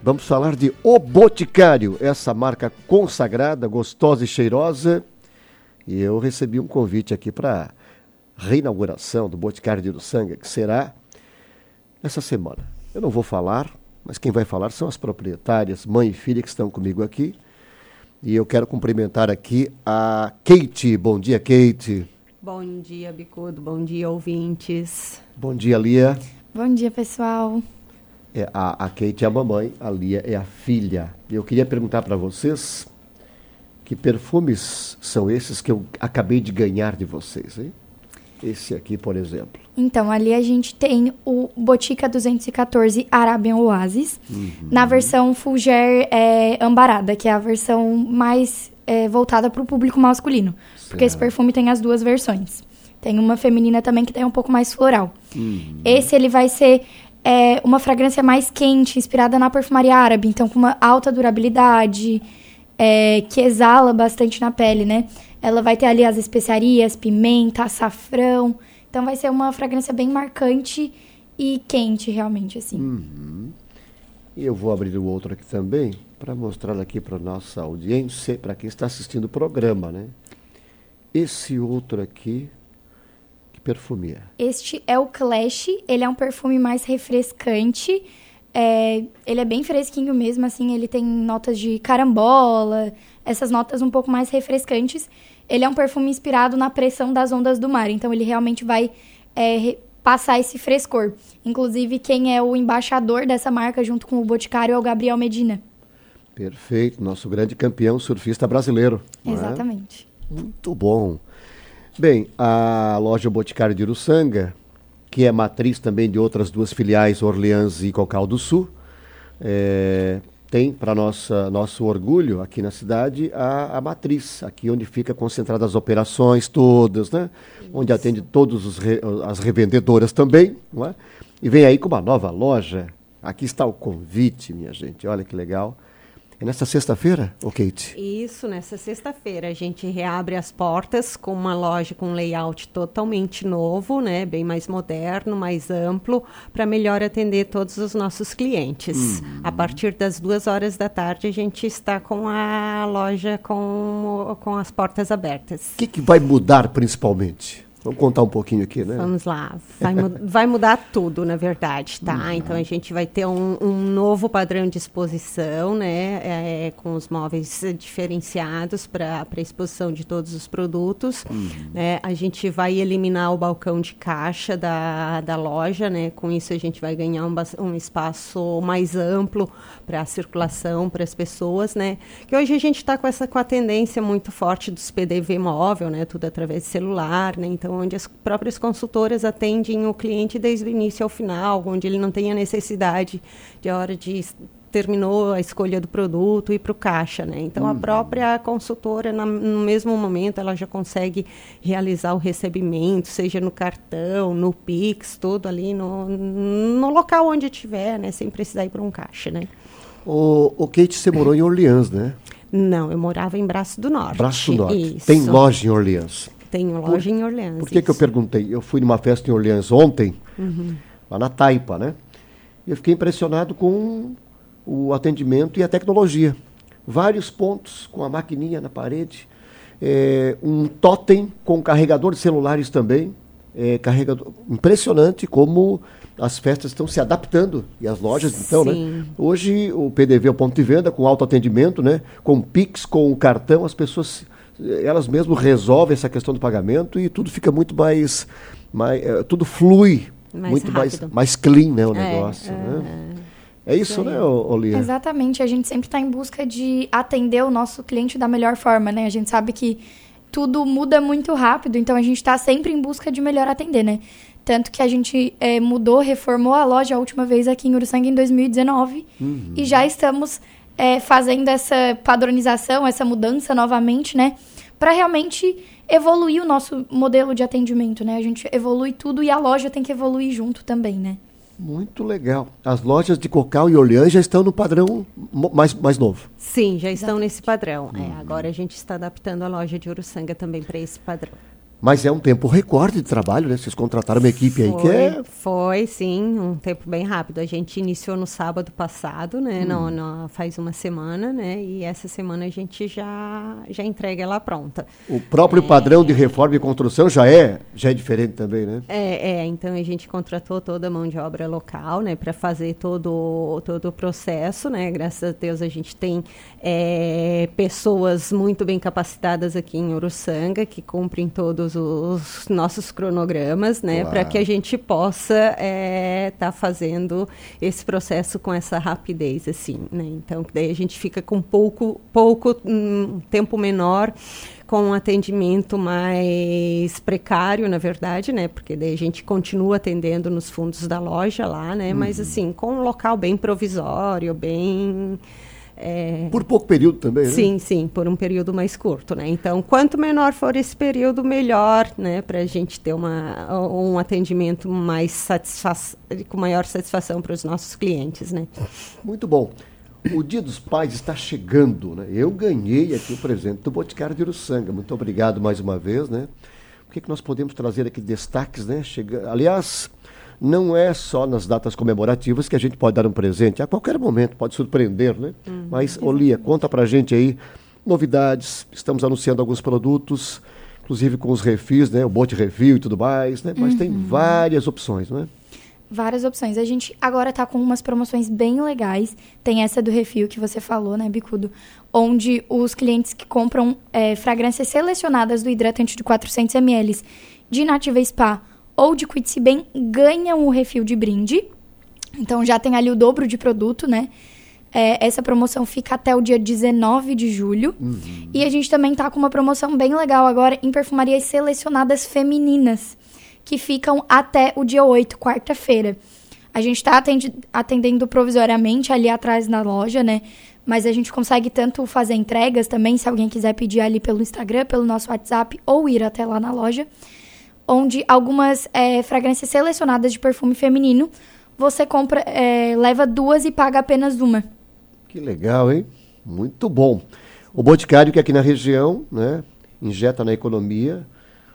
Vamos falar de O Boticário, essa marca consagrada, gostosa e cheirosa. E eu recebi um convite aqui para reinauguração do Boticário de Uruçanga, que será essa semana. Eu não vou falar, mas quem vai falar são as proprietárias, mãe e filha, que estão comigo aqui. E eu quero cumprimentar aqui a Kate. Bom dia, Kate. Bom dia, Bicudo. Bom dia, ouvintes. Bom dia, Lia. Bom dia, pessoal. A Kate é a mamãe, a Lia é a filha. Eu queria perguntar para vocês que perfumes são esses que eu acabei de ganhar de vocês, hein? Esse aqui, por exemplo. Então, ali a gente tem o Botica 214 Arabian Oasis, na versão Fougère Ambarada, que é a versão mais voltada para o público masculino. Certo. Porque esse perfume tem as duas versões. Tem uma feminina também que tem um pouco mais floral. Esse ele vai ser uma fragrância mais quente, inspirada na perfumaria árabe, então com uma alta durabilidade, que exala bastante na pele, né? Ela vai ter ali as especiarias, pimenta, açafrão. Então vai ser uma fragrância bem marcante e quente, realmente, assim. E eu vou abrir o outro aqui também, para mostrar aqui para a nossa audiência, para quem está assistindo o programa, né? Esse outro aqui, que perfume é? Este é o Clash, ele é um perfume mais refrescante. Ele é bem fresquinho mesmo, assim, ele tem notas de carambola, essas notas um pouco mais refrescantes. Ele é um perfume inspirado na pressão das ondas do mar, então ele realmente vai passar esse frescor. Inclusive, quem é o embaixador dessa marca junto com o Boticário é o Gabriel Medina. Perfeito, nosso grande campeão surfista brasileiro. Exatamente. Muito bom. Bem, a loja Boticário de Uruçanga, que é matriz também de outras duas filiais, Orleans e Cocal do Sul, tem para nosso orgulho aqui na cidade a matriz, aqui onde fica concentradas as operações todas, né? Isso. Onde atende todas as revendedoras também, não é? E vem aí com uma nova loja. Aqui está o convite, minha gente, olha que legal. É nessa sexta-feira, Kate? Isso, nessa sexta-feira a gente reabre as portas com uma loja com layout totalmente novo, né? Bem mais moderno, mais amplo, para melhor atender todos os nossos clientes. A partir das 2h da tarde a gente está com a loja com as portas abertas. O que vai mudar principalmente? Vamos contar um pouquinho aqui, né? Vamos lá. Vai mudar tudo, na verdade, tá? Então, a gente vai ter um novo padrão de exposição, né? Com os móveis diferenciados para a exposição de todos os produtos. Né? A gente vai eliminar o balcão de caixa da loja, né? Com isso, a gente vai ganhar um espaço mais amplo para a circulação, para as pessoas, né? Que hoje a gente está com a tendência muito forte dos PDV móvel, né? Tudo através de celular, né? Então, onde as próprias consultoras atendem o cliente desde o início ao final, onde ele não tem a necessidade de a hora de terminou a escolha do produto e ir para o caixa, né? Então, a própria consultora, no mesmo momento, ela já consegue realizar o recebimento, seja no cartão, no Pix, tudo ali no local onde estiver, né? Sem precisar ir para um caixa, né? O Kate, você morou em Orleans, né? Não, eu morava em Braço do Norte. Braço do Norte. Isso. Tem loja em Orleans? Tenho loja em Orleans. Por que eu perguntei? Eu fui numa festa em Orleans ontem, lá na Taipa, né? E eu fiquei impressionado com o atendimento e a tecnologia. Vários pontos com a maquininha na parede, um totem com carregador de celulares também. Impressionante como as festas estão se adaptando e as lojas, então, né? Hoje o PDV é o ponto de venda com autoatendimento, né? Com Pix, com o cartão, as pessoas elas mesmas resolvem essa questão do pagamento e tudo fica muito mais tudo flui muito mais clean, né, o negócio, né? É isso, né, Lia? Exatamente, a gente sempre está em busca de atender o nosso cliente da melhor forma, né? A gente sabe que tudo muda muito rápido, então a gente está sempre em busca de melhor atender, né? Tanto que a gente reformou a loja a última vez aqui em Uruçanga em 2019 e já estamos fazendo essa padronização, essa mudança novamente, né? Para realmente evoluir o nosso modelo de atendimento, né? A gente evolui tudo e a loja tem que evoluir junto também, né? Muito legal. As lojas de Cocal e Orleans já estão no padrão mais novo. Sim, já estão nesse padrão. Agora a gente está adaptando a loja de Uruçanga também para esse padrão. Mas é um tempo recorde de trabalho, né? Vocês contrataram uma equipe aí que é... Foi, sim, um tempo bem rápido. A gente iniciou no sábado passado, né? Faz uma semana, né? E essa semana a gente já entrega ela pronta. O próprio padrão de reforma e construção já é diferente também, né? Então a gente contratou toda a mão de obra local, né? Para fazer todo o processo, né? Graças a Deus a gente tem pessoas muito bem capacitadas aqui em Uruçanga que cumprem todos os nossos cronogramas, né, para que a gente possa tá fazendo esse processo com essa rapidez, assim, né? Então, daí a gente fica com tempo menor, com um atendimento mais precário, na verdade, né? Porque daí a gente continua atendendo nos fundos da loja lá, né? Mas, assim, com um local bem provisório, bem... Por pouco período também, né? Sim, por um período mais curto, né? Então, quanto menor for esse período, melhor, né? Para a gente ter um atendimento com maior satisfação para os nossos clientes, né? Muito bom. O Dia dos Pais está chegando, né? Eu ganhei aqui o presente do Boticário de Uruçanga. Muito obrigado mais uma vez, né? O que nós podemos trazer aqui de destaques, né? Aliás... Não é só nas datas comemorativas que a gente pode dar um presente. A qualquer momento, pode surpreender, né? Mas, Lia, conta pra gente aí novidades. Estamos anunciando alguns produtos, inclusive com os refis, né? O bote refil e tudo mais, né? Mas tem várias opções, não é? Várias opções. A gente agora tá com umas promoções bem legais. Tem essa do refil que você falou, né, Bicudo? Onde os clientes que compram fragrâncias selecionadas do hidratante de 400 ml de Nativa Spa ou de Cuide-se Bem, ganham o refil de brinde. Então, já tem ali o dobro de produto, né? Essa promoção fica até o dia 19 de julho. E a gente também tá com uma promoção bem legal agora em perfumarias selecionadas femininas, que ficam até o dia 8, quarta-feira. A gente tá atendendo provisoriamente ali atrás na loja, né? Mas a gente consegue tanto fazer entregas também, se alguém quiser pedir ali pelo Instagram, pelo nosso WhatsApp, ou ir até lá na loja, onde algumas fragrâncias selecionadas de perfume feminino, você compra, leva 2 e paga apenas uma. Que legal, hein? Muito bom. O Boticário, que aqui na região, né, injeta na economia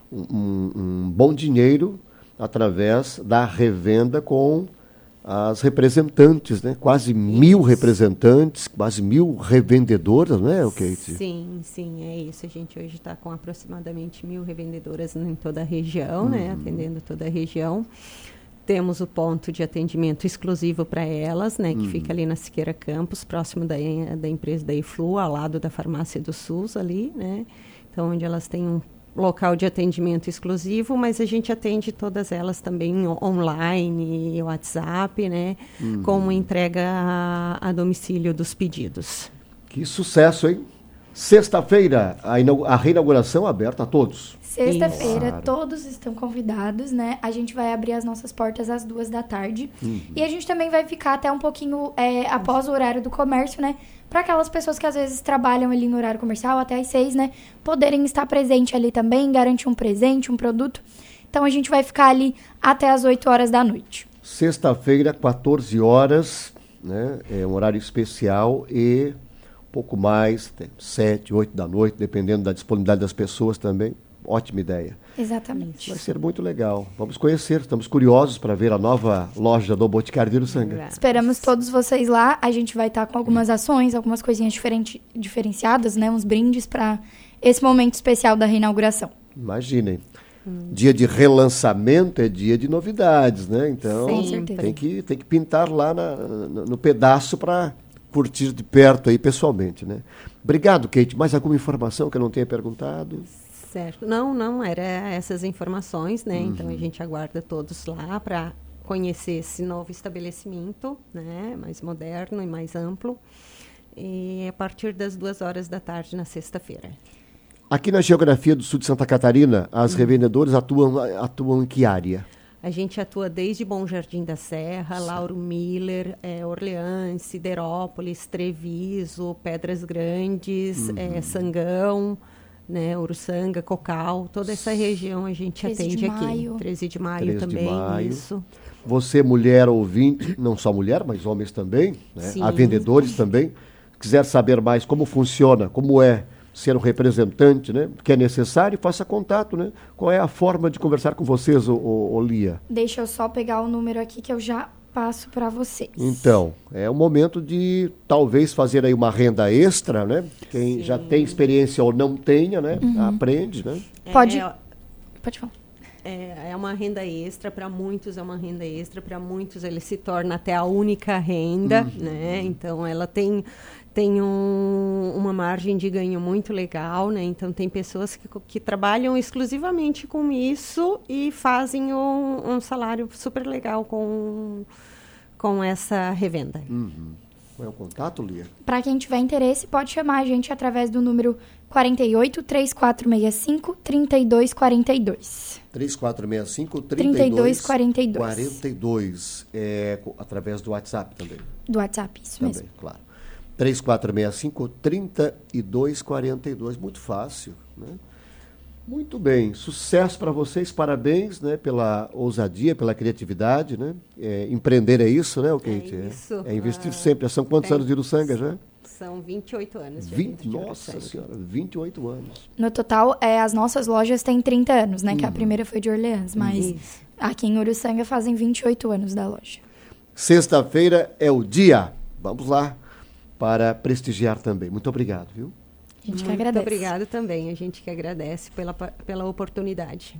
um bom dinheiro através da revenda com as representantes, né? Quase 1.000 representantes, quase 1.000 revendedoras, não é, Kate? Sim, é isso. A gente hoje está com aproximadamente 1.000 revendedoras em toda a região, né? Atendendo toda a região. Temos o ponto de atendimento exclusivo para elas, né? Que fica ali na Siqueira Campos, próximo da empresa da Iflu, ao lado da farmácia do SUS ali, né? Então, onde elas têm um local de atendimento exclusivo, mas a gente atende todas elas também online, WhatsApp, né? Com entrega a domicílio dos pedidos. Que sucesso, hein? Sexta-feira, a reinauguração aberta a todos. Sexta-feira, todos estão convidados, né? A gente vai abrir as nossas portas às 14h. E a gente também vai ficar até um pouquinho após o horário do comércio, né? Para aquelas pessoas que às vezes trabalham ali no horário comercial até às 6, né? Poderem estar presente ali também, garantir um presente, um produto. Então, a gente vai ficar ali até às 8 horas da noite. Sexta-feira, 14 horas, né? É um horário especial e pouco mais, 7, 8 da noite, dependendo da disponibilidade das pessoas também. Ótima ideia. Exatamente. Vai ser muito legal. Vamos conhecer, estamos curiosos para ver a nova loja do Boticário de Uruçanga. Esperamos todos vocês lá. A gente vai estar com algumas ações, algumas coisinhas diferenciadas, né? Uns brindes para esse momento especial da reinauguração. Imaginem. Dia de relançamento é dia de novidades, né? Então, tem que pintar lá no pedaço para curtir de perto aí pessoalmente, né? Obrigado, Kate. Mais alguma informação que eu não tenha perguntado? Certo. Não, era essas informações, né? Então, a gente aguarda todos lá para conhecer esse novo estabelecimento, né? Mais moderno e mais amplo. E a partir das 2 horas da tarde na sexta-feira. Aqui na geografia do sul de Santa Catarina, as revendedoras atuam em que área? A gente atua desde Bom Jardim da Serra, Lauro Miller, Orleans, Siderópolis, Treviso, Pedras Grandes, Sangão, né, Uruçanga, Cocal, toda essa região a gente atende aqui. 13 de maio também, isso. Você, mulher ouvinte, não só mulher, mas homens também, né? Há vendedores também. Quiser saber mais como funciona, como é ser um representante, né? Que é necessário, faça contato, né? Qual é a forma de conversar com vocês, ô Lia? Deixa eu só pegar o número aqui que eu já passo para vocês. Então, é o momento de talvez fazer aí uma renda extra, né? Quem já tem experiência ou não tenha, né? Aprende, né? Pode falar. É uma renda extra, para muitos é uma renda extra, para muitos ele se torna até a única renda, né? Então ela tem uma margem de ganho muito legal, né? Então tem pessoas que trabalham exclusivamente com isso e fazem um salário super legal com essa revenda. Qual é o contato, Lia? Para quem tiver interesse, pode chamar a gente através do número 48 3465 3242. 3465 3242. Através do WhatsApp também. Do WhatsApp, isso Também, mesmo. claro. 3465 3242. Muito fácil, né? Muito bem. Sucesso para vocês. Parabéns, né, pela ousadia, pela criatividade, né? Empreender é isso, né? O que isso. É investir sempre. São quantos anos de Uruçanga já? São 28 anos. Nossa Senhora, 28 anos. No total, as nossas lojas têm 30 anos, né? Que a primeira foi de Orleans, mas aqui em Uruçanga fazem 28 anos da loja. Sexta-feira é o dia. Vamos lá para prestigiar também. Muito obrigado, viu? A gente que agradece. Muito obrigada também. A gente que agradece pela oportunidade.